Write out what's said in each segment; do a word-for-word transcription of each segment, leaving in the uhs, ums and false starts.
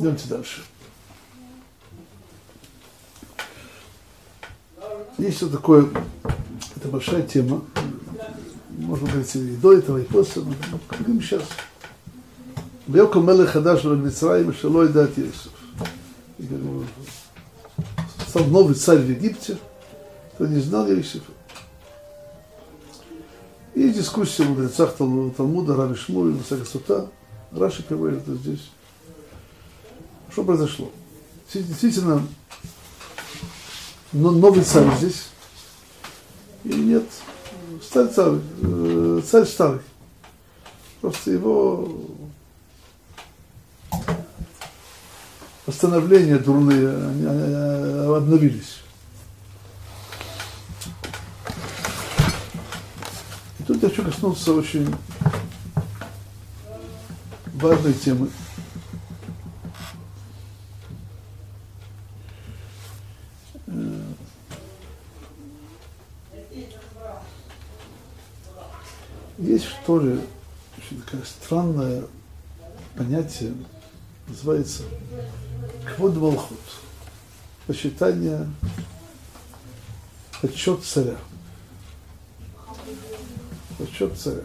Идемте дальше. Есть вот такое, это большая тема, можно говорить и до этого, и после, но говорим сейчас. Бьёком мелех хадаш в шелой дат Йосеф. Стал новый царь в Египте, кто не знал Йосефа. И дискуссия в мудрецах Талмуда, Раби Шмуэль, Масехет Сута. Раши приводит это здесь. Что произошло? Действительно, новый царь здесь. Или нет? Старый царь, царь старый. Просто его постановления дурные они, они обновились. И тут я хочу коснуться очень важной темы. Есть в Торе очень такое странное понятие, называется квод малхут, почитание, почет царя. Почет царя.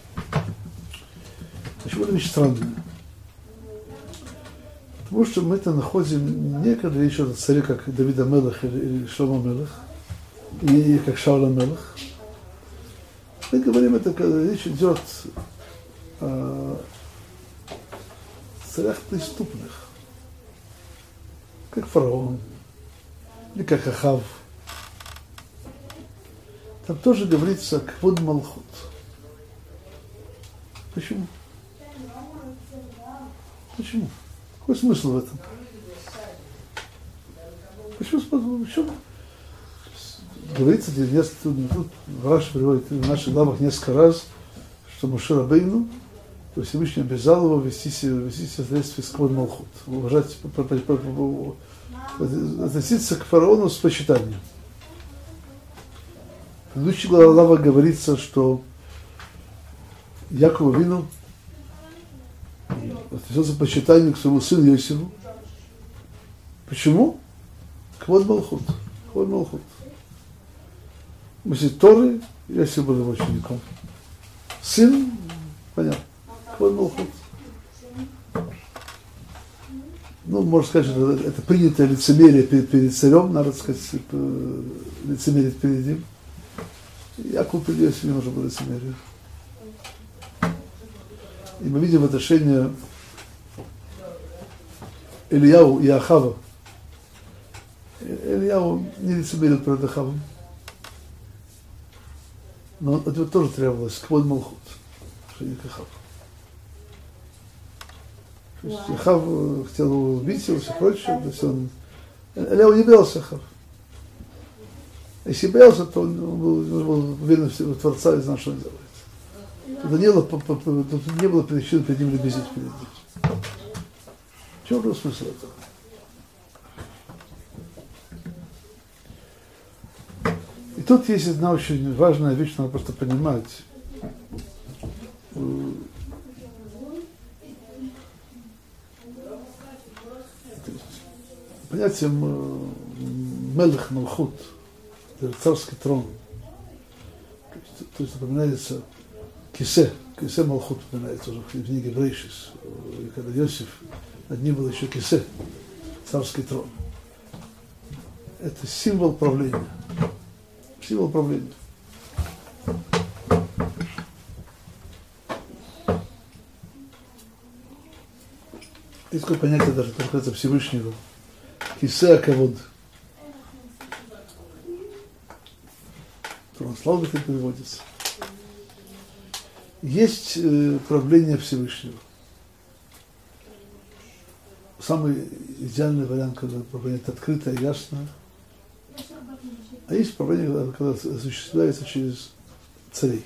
Почему это вещь странная? Потому что мы это находим не когда речь идет о царе, как Давида Мелех или Шломо Мелех, и как Шаула Мелех. Мы говорим это, когда речь идет о царях преступных, как фараон, или как Ахав. Там тоже говорится квод малхут. Почему? Почему? Какой смысл в этом? Почему? Почему? Говорится, тут Раши приводит в наших главах несколько раз, что Моше Рабейну, то Всевышний обязал его вести себя, вести себя в соответствии с квод малхут, уважать, относиться к фараону с почитанием. В предыдущей главе говорится, что Якову Вину относился к почитанию к своему сыну Йосифу. Почему? Квод малхут. Квод малхут. Мысли Торы, Йосиф был его учеником. Сын, понятно, квод малхут. Ну, можно сказать, что это, это принятое лицемерие перед, перед царем, надо сказать, лицемерить перед ним. Яков перед Йосифом не нужно было лицемерие. И мы видим отношение Ильяу и Ахава. Ильяу не лицемерил перед Ахавом. Но от этого тоже требовалось квод малхут, что не к Ахаву. То есть Ахав хотел его убить, и все прочее. То есть он... Ильяу не боялся Ахав. Если боялся, то он был, он был уверен в Творца и знал, что он делает. Тут не было, тут не было причин перед ним лебезить перед ним. В чем был смысл этого? И тут есть одна очень важная вещь, надо просто понимать. Понятие мелех малхут, царский трон. То есть напоминается Кисе, Кисе Малхут упоминается уже в книге Брейшис, когда Йосиф, над ним был еще Кисе, царский трон. Это символ правления. Символ правления. Есть такое понятие даже, это называется Всевышнего. Кисе Акавод. Трон славы так переводится. Есть э, правление Всевышнего. Самый идеальный вариант, когда правление открытое, ясное. А есть правление, когда осуществляется через царей.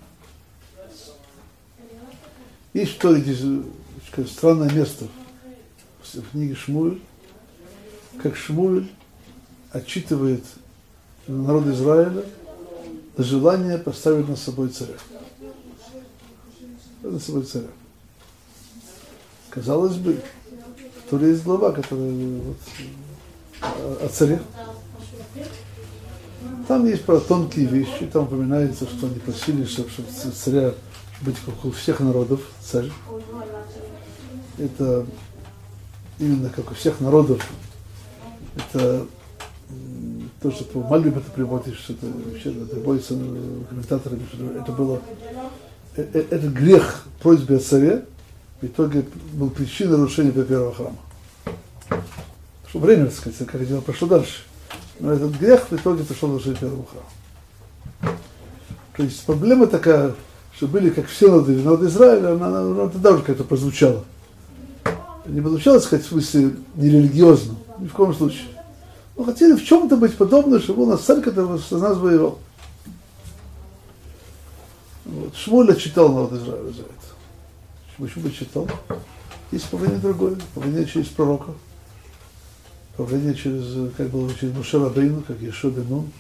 Есть в Торе здесь странное место в книге Шмуэль, как Шмуэль отчитывает народ Израиля желание поставить над собой царя. Над собой царя. Казалось бы, В Торе есть глава, которая вот, о царе. Там есть про тонкие вещи, там упоминается, что они просили, чтобы, чтобы царя быть как у всех народов, царь. Это именно как у всех народов. Это то, что по Мальбим это приводишь, что это вообще это приводится комментаторами, что это было, это, это грех просьбы о царе, в итоге был причиной нарушения первого храма. Что время, так сказать, как дело прошло дальше. Но этот грех в итоге пришел нарушение первого храма. То есть проблема такая, что были как все народы, народ Израиля, она, она, она тогда уже как-то прозвучала. Не прозвучало, сказать, в смысле нерелигиозно, ни в коем случае. Но хотели в чем-то быть подобно, чтобы был у нас царь, который с нас воевал. Вот. Шмуэль читал народ Израиля за это. Почему бы читал? Есть правление другое, правление через пророка, правление через, как было через Моше Рабейну, как Йешуа бен Нун.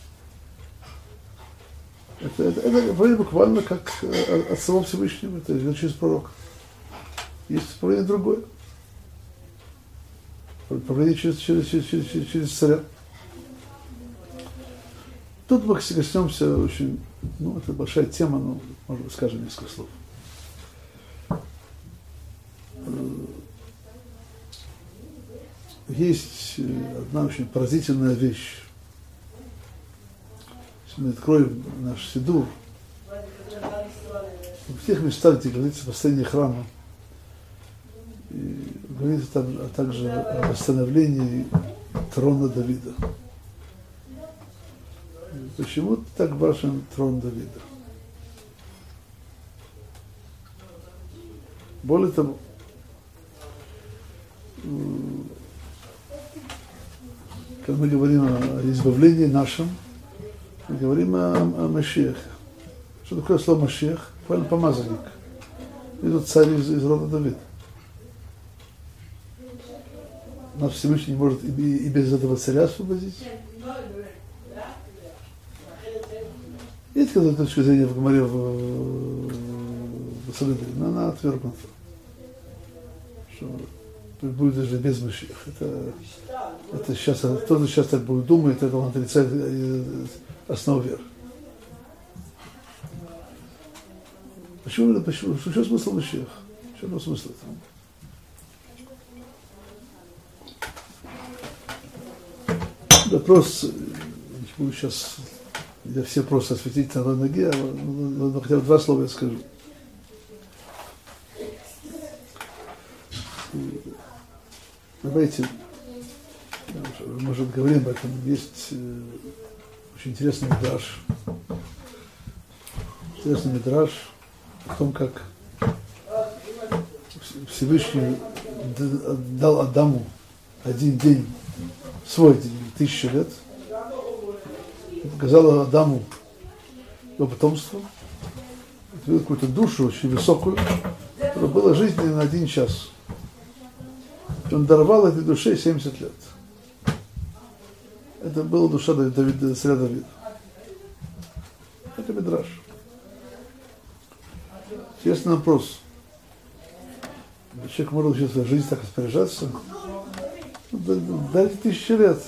Это, это, это правление буквально как от самого Всевышнего, это идет через пророка. Есть правление другое. Правление через, через, через, через, через царя. Тут мы коснемся очень, ну, это большая тема, но, может быть, скажем несколько слов. Есть одна очень поразительная вещь. Если мы откроем наш Сидур, в тех местах, где говорится о построении храма, и говорится там, а также о восстановлении трона Давида. Почему так важен трон Давида? Более того, когда мы говорим о избавлении нашем, мы говорим о, о Машиахе. Что такое слово Машиах? Буквально помазанник. Это царь из, из рода Давида. Нас Всевышний не может и, и без этого царя освободить. Есть какая-то точка зрения в Гемаре в, в Санедрин, но она отвергнута. Что будет даже без Машиаха. Это, это сейчас, кто-то сейчас так будет думать, это он отрицает основу веры. Почему? Почему? В чем смысл Машиаха? В чем смысл этого? Вопрос, не буду сейчас я все просто осветить на одной ноге, а ну, хотя бы два слова я скажу. Давайте, мы, может, говорим об этом, есть э, очень интересный мидраш. Интересный мидраш о том, как Всевышний дал Адаму один день, свой день, тысячу лет, и показал Адаму его потомство, отвел какую-то душу очень высокую, которая была жизненной на один час. И он даровал этой душе семьдесят лет. Это была душа Давида, царя Давида. Это мидраш. Интересный вопрос. Человек может учиться в жизни так распоряжаться. Дайте тысячи лет.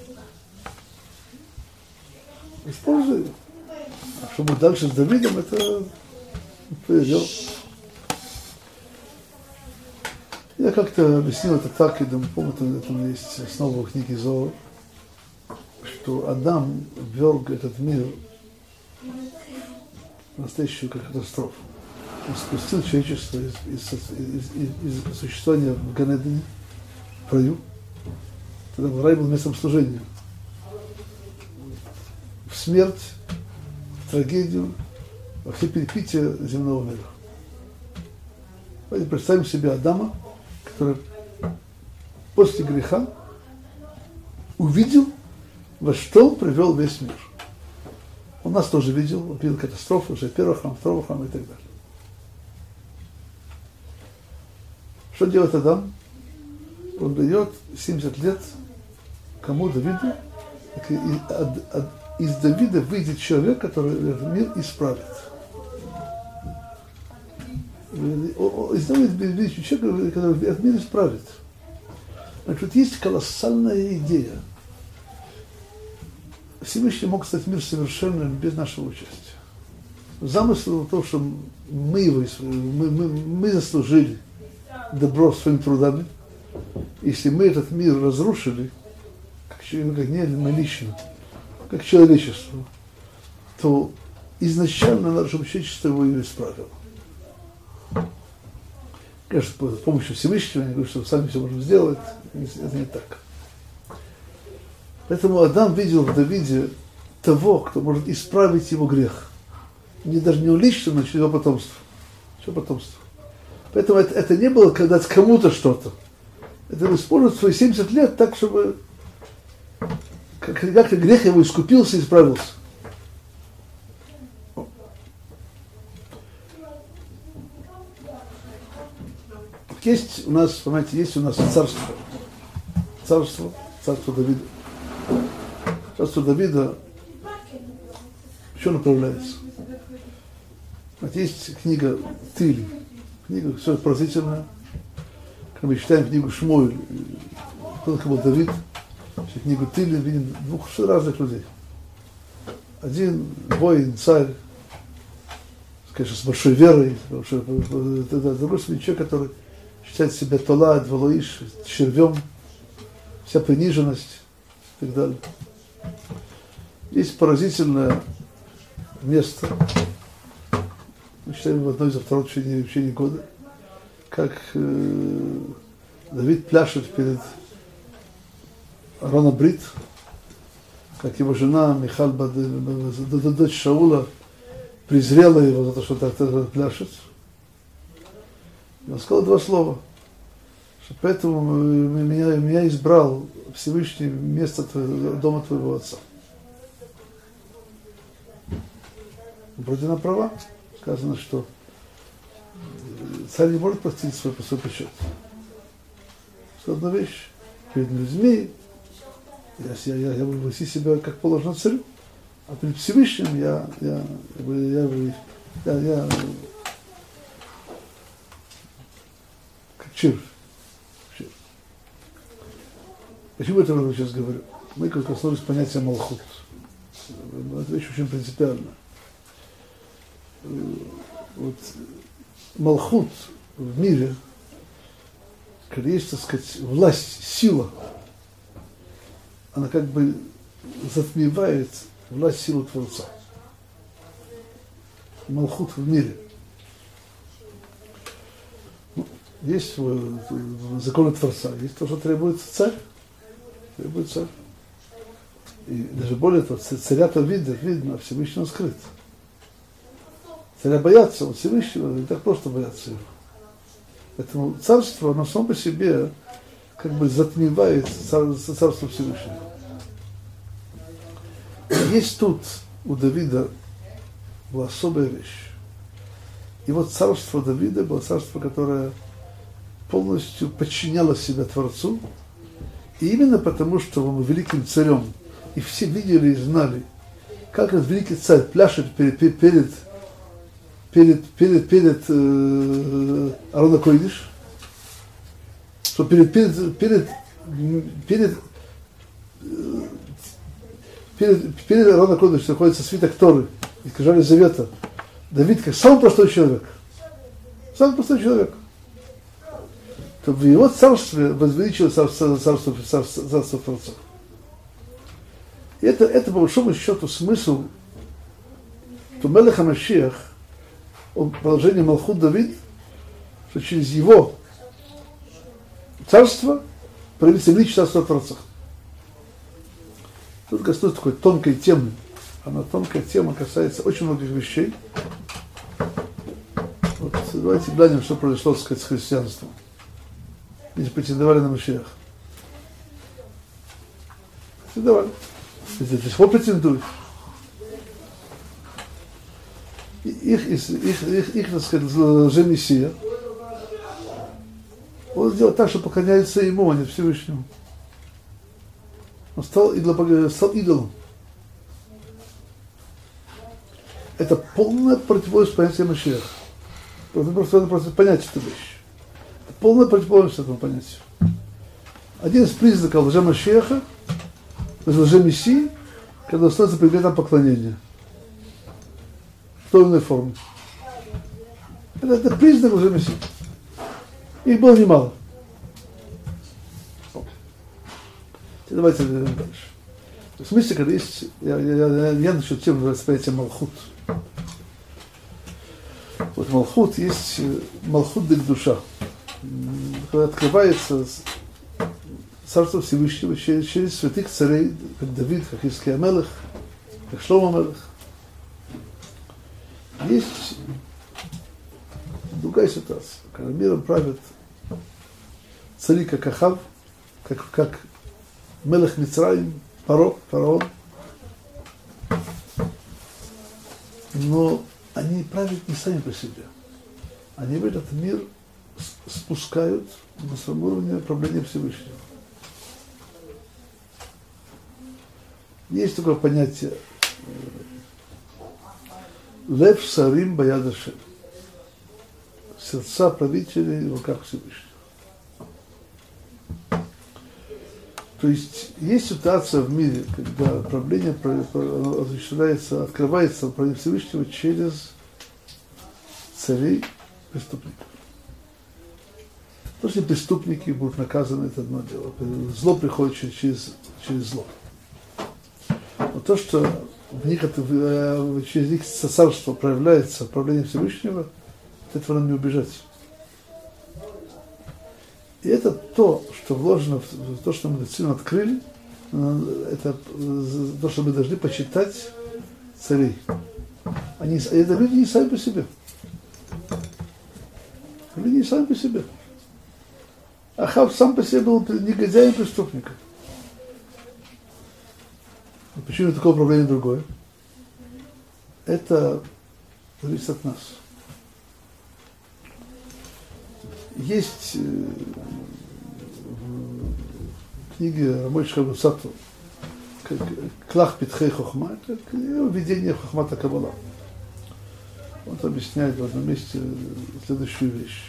Используй. А что будет дальше с Давидом, это приведет. Я как-то объяснил это так, и думаю, помню, это есть основа в книге Зоар, что Адам ввел этот мир в настоящую катастрофу. Он спустил человечество из, из, из, из, из существования в Ганедене, в раю. Тогда рай был местом служения. В смерть, в трагедию, во все перипетии земного мира. Давайте представим себе Адама, который после греха увидел, во что он привел весь мир. Он нас тоже видел, он видел катастрофу, уже первый храм, второй храм и так далее. Что делает Адам? Он дает семьдесят лет кому? Давиду. Из Давида выйдет человек, который этот мир исправит. Из Давида выйдет человек, который этот мир исправит. Значит, есть колоссальная идея. Всевышний мог стать мир совершенным без нашего участия. Замысел в том, что мы его, мы, мы, мы заслужили добро своими трудами. Если мы этот мир разрушили, как, как не мы лично, как человечество, то изначально надо, чтобы человечество его исправило. Конечно, с помощью Всевышнего, они говорят, что сами все можем сделать, это не так. Поэтому Адам видел в Давиде того, кто может исправить его грех. Не даже не он лично, но через его потомство. Через потомство. Поэтому это, это не было когда кому-то что-то. Это он использует свои семьдесят лет так, чтобы как, как грех его искупился и исправился. Есть у нас, понимаете, есть у нас царство. Царство, царство Давида. Царство Давида еще направляется. Вот есть книга Тиль, книга все поразительная. Когда мы читаем книгу Шмуэль, кто такой был Давид, все книгу Тиль видим двух разных людей. Один воин, царь, конечно, с большой верой, другой человек, который считает себя Толад, Валуиш, червем, вся приниженность и так далее. Есть поразительное место, мы читаем в одной из второй в течение, в течение года, как э, Давид пляшет перед Арона Брит, как его жена Михаль, дочь Шаула, презрела его за то, что так пляшет. Он сказал два слова, что поэтому меня, меня избрал Всевышний место твоего, дома твоего отца. Вроде она права. Сказано, что царь не может простить свой, свой почет. Что одна вещь. Перед людьми я, я, я буду вести себя как положено царю, а перед Всевышним я, я, я, я, я, я как червь. червь. Почему я это сейчас говорю? Мы как коснулись понятия Малхут. Это вещь очень принципиальная. Вот Малхут в мире, когда есть, так сказать, власть, сила, она как бы затмевает власть, силу Творца. Малхут в мире. Ну, есть законы Творца, есть то, что требуется царь, требует царь. И даже более того, царя-то видно, видно, а Всевышний скрыт. Царя боятся, он Всевышнего, не так просто боятся его. Поэтому царство, оно само по себе как бы затмевает царство Всевышнего. Есть тут у Давида была особая вещь. И вот царство Давида было царство, которое полностью подчиняло себя Творцу. И именно потому, что он был великим царем, и все видели и знали, как этот великий царь пляшет перед, перед, перед, перед, перед э, Арона Койдиш, что перед, перед, перед, перед, перед, перед Арона Койдиш находится свиток Торы и скрижали завета. Давид как самый простой человек, самый простой человек, то в его царстве возвеличилось царство, царство, царство, царство Творца. И это, это по большому счету смысл, что Мелех ха-Машиах, положение Малхут Давид, что через его царство проявится величие царства Творца. Тут коснуться такой тонкой темы. Она тонкая тема, касается очень многих вещей. Вот давайте глянем, что произошло, так сказать, с христианством. Они претендовали на Машиах. Претендовали. До сих пор претендуют. Их, их, их, их, их, так сказать, лже-мессия, он сделал так, что поклоняется ему, а не Всевышнему. Он стал, идолом, стал идолом. Это полная противоположность понятия Машиаха. Просто надо просто понять эту вещь. Это полная противоположность этому понятию. Один из признаков лжемашеха, лжемессии, когда он становится предметом поклонения. В той или иной форме. Это, это признак лжемессии. Их было немало. Теперь давайте дальше. В смысле, когда есть, я, я, я, я насчет тем называется понятие малхут. Вот малхут есть малхут дык душа. Когда открывается Царство Всевышнего через, через святых царей, как Давид, как Хиския Мелех, как Шломо Мелех. Есть другая ситуация, когда миром правят цари, как Ахав, как, как Мелех Мицраим, Паро, фараон. Но они правят не сами по себе. Они в этот мир спускают на своем уровне правления Всевышнего. Есть такое понятие Лев Сарим Баяд Ашем. Сердца правителей в руках Всевышнего. То есть есть ситуация в мире, когда правление осуществляется, открывается правление Всевышнего через царей преступников. То, что преступники будут наказаны, это одно дело. Зло приходит через, через зло. Но то, что в них это, через них царство проявляется правление Всевышнего, от этого нам не убежать. И это то, что вложено в то, что мы медицину открыли, это то, что мы должны почитать царей. Они, это люди не сами по себе. Люди не сами по себе. Ахав сам по себе был негодяем и преступником. Но почему такое управление другое? Это зависит от нас. Есть в книге Рамойшха Вусату Клах Питхей Хохма, это введение Хохмата Каббала. Он объясняет в одном месте следующую вещь.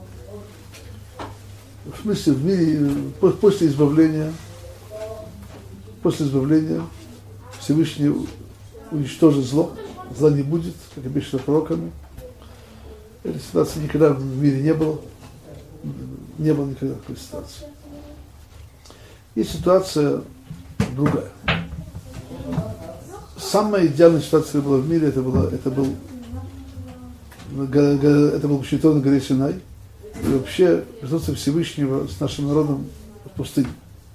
В смысле, в мире, после избавления, после избавления Всевышний уничтожит зло, зла не будет, как обещано пророками. Этой ситуации никогда в мире не было. Не было никогда такой ситуации. Есть ситуация другая. Самая идеальная ситуация, которая была в мире, это, было, это был это был Шейтон на горе Синай. И вообще присутствие Всевышнего с нашим народом в пустыне.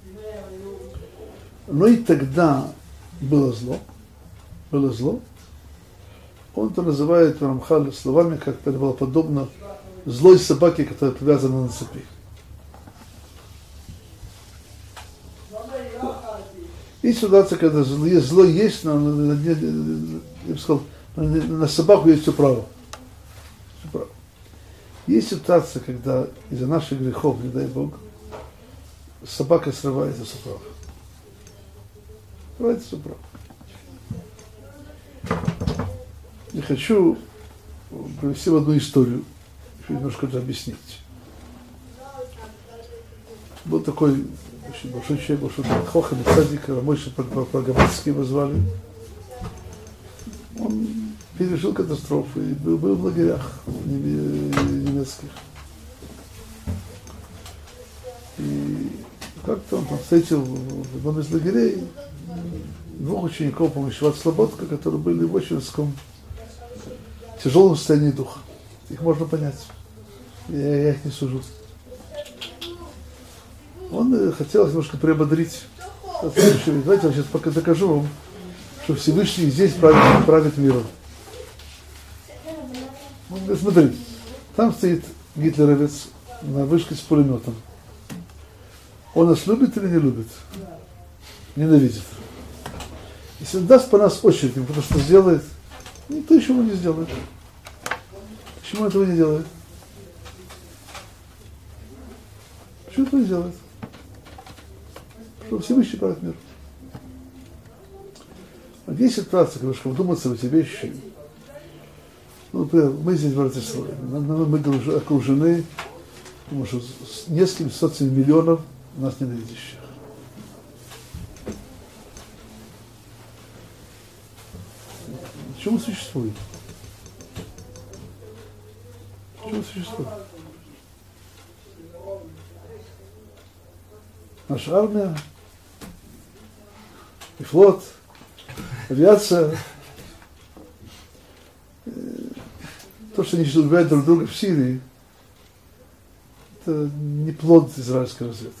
Но и тогда было зло. Было зло. Он это называет Рамхаль словами, как это было подобно злой собаке, которая привязана на цепи. И ситуация, когда зло, зло есть, но на, я бы сказал, на собаку есть все право. Все право. Есть ситуация, когда из-за наших грехов, не дай Бог, собака срывается с управы. Срывается с управы. Я хочу привести в одну историю, еще немножко это объяснить. Был такой очень большой человек, большой Хохам Цадик, Рамойша Прогаматский его звали. Он пережил катастрофу и был, был в лагерях немецких. И как-то он там встретил в одном из лагерей двух учеников, по-моему, Шват Слободка, которые были в очень тяжелом состоянии духа. Их можно понять. Я, я их не сужу. Он хотел немножко приободрить. Давайте я сейчас пока докажу вам, что Всевышний здесь правит, правит миром. Он говорит, смотри, там стоит гитлеровец на вышке с пулеметом. Он нас любит или не любит? Ненавидит. Если он даст по нас очередь, потому что сделает, никто еще его не сделает. Почему этого не делает? Почему этого не делает? Что Всевышний правит мир. А есть ситуация, когда вдуматься в эти вещи. Ну, например, мы здесь в Ратиславе, мы окружены, потому что с несколькими сотнями миллионов нас ненавидящих. Почему существует? Почему существует? Наша армия и флот, авиация, то, что они сейчас убивают друг друга в Сирии, это не плод израильской разведки.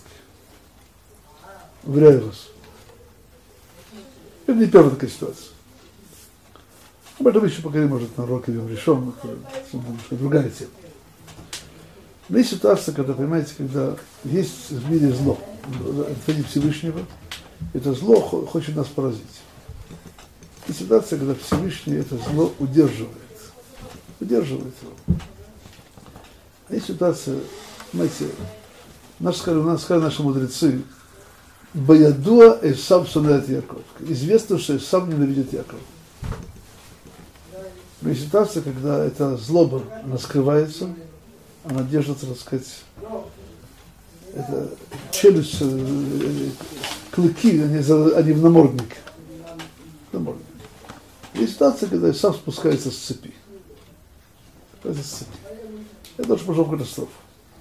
Уверяю вас. Это не первая такая ситуация. Об этом еще поговорим, может, на уроке Йом Ришон, это немножко другая тема. Но есть ситуация, когда, понимаете, когда есть в мире зло, это Всевышнего, это зло хочет нас поразить. И ситуация, когда Всевышний это зло удерживает. Удерживает его. А есть ситуация, знаете, наш, скажем, нас сказали наши мудрецы, Баядуа Эсав сонет Яков. Известно, что Эсав ненавидит Якова. Но есть ситуация, когда эта злоба, она скрывается, она держится, так сказать, это челюсть, клыки, они, они в наморднике. намордник. Есть ситуация, когда Исав спускается с цепи. Спускается с цепи. Это очень пошел в катастрофу.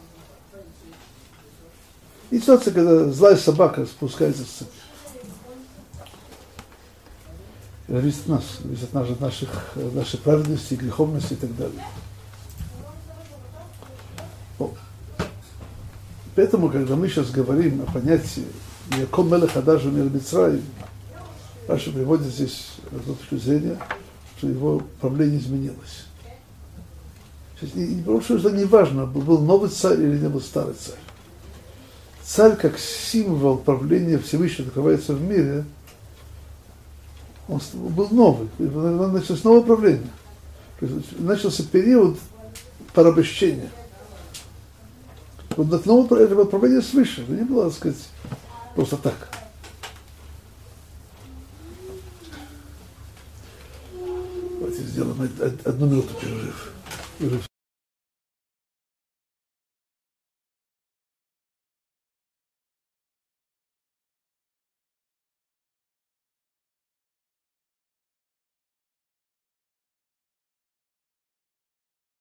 Есть ситуация, когда злая собака спускается с цепи. Это зависит от нас, зависит от наших, наших, нашей праведности, греховности и так далее. О. Поэтому, когда мы сейчас говорим о понятии «Яком мелех хадаш умер Мицраим», Раша приводит здесь точку зрения, что его правление изменилось. И, и потому что не важно, был новый царь или не был старый царь. Царь, как символ правления Всевышнего, открывается в мире, он был новый, началось новое правление. Начался период порабощения. Вот это новое это было правление свыше, это не было, так сказать, просто так. Давайте сделаем одну минуту перерыв. перерыв.